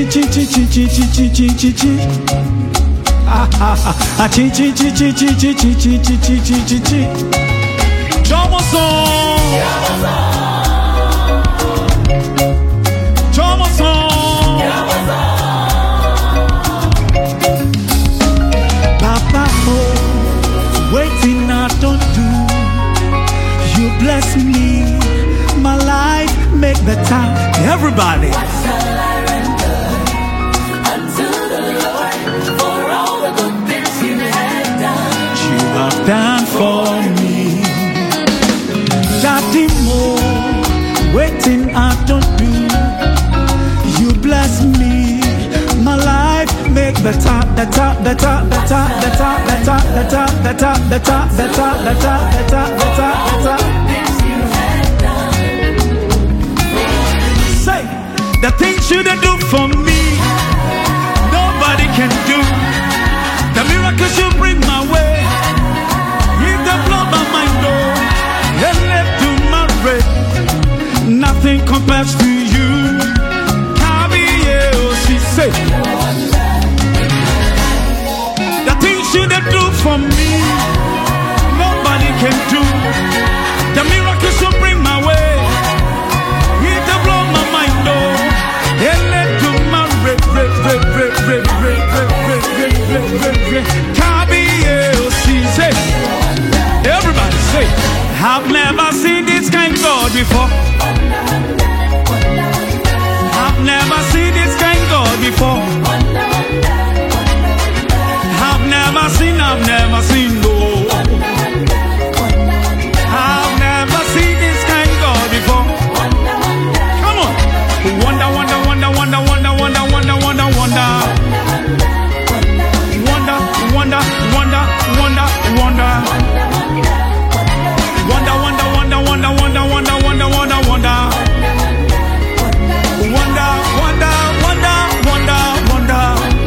Papa, waiting I don't do. You bless me, my life make better. Everybody. What shall I render unto the Lord for all the good things you have done? You have done for me. Daddy Mo, waiting I don't do. You bless me, my life make better, better, better, better, better, better, better, better, better, better, better, better, better, better. Say the things you do for me, nobody can do. The miracles you bring my way, you can blow by my door and left to my red. Nothing compares to you. She say the things you do for me, nobody can do. The miracles you bring my way, it blow my mind. Oh, and let to my she say. Everybody say, I've never seen this kind of God before. I've never seen this kind of God before. I've never seen, no. I've never seen this kind of God before. Come on. Wonder, wonder, wonder, wonder, wonder, wonder, wonder, wonder, wonder. Wonder, wonder, wonder, wonder, wonder. Wonder, wonder, wonder, wonder, wonder, wonder, wonder, wonder, wonder. Wonder, wonder, wonder, wonder, wonder.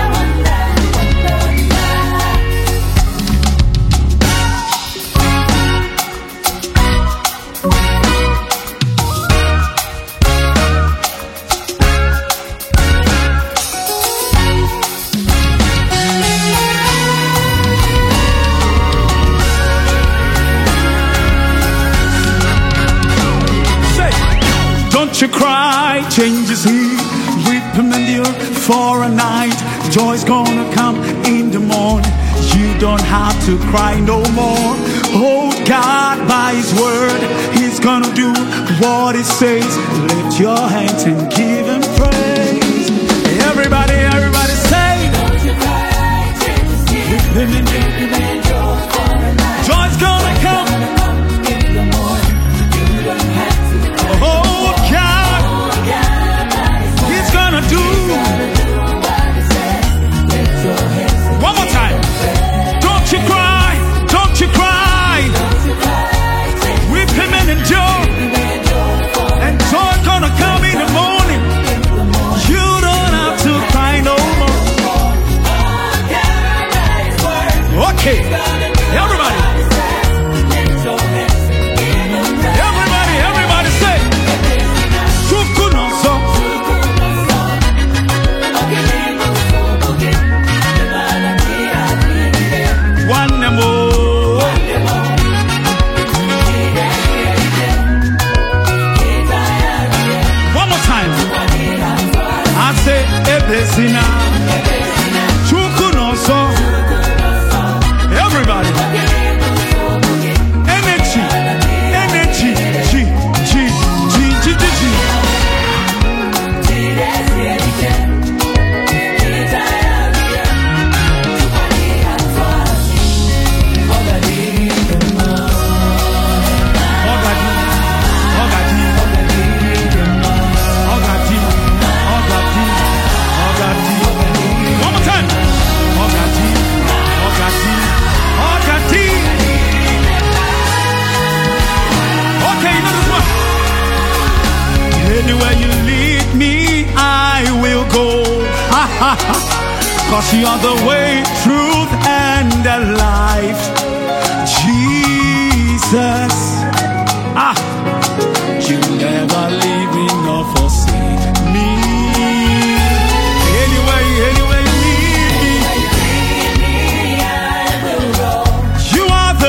Say, don't you cry, change is here. Weep and endure for a night. Joy's gonna come in the morning. You don't have to cry no more. Hold God by His word. He's gonna do what He says. Lift your hands and give Him praise. Everybody, everybody say, Don't you cry, change is here. weep and endure. Joy's gonna come In the morning, you don't have to cry. Oh God, He's gonna do. One more time. Don't you cry, don't you cry. Weep Him and endure. And joy gonna come in the morning. You don't have to cry no more. Okay, everybody. Everybody, everybody say, Chukunoso. One more. One more time. I say, Ebesina. Chukunoso. Everybody. Energy. Energy. G. G. G. G. G. G. One more time. Okay, you know this one. Anywhere you lead me, I will go. 'Cause you are the way, truth, and the life. Jesus. You never leave me nor forsake me.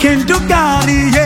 Kendo Gali,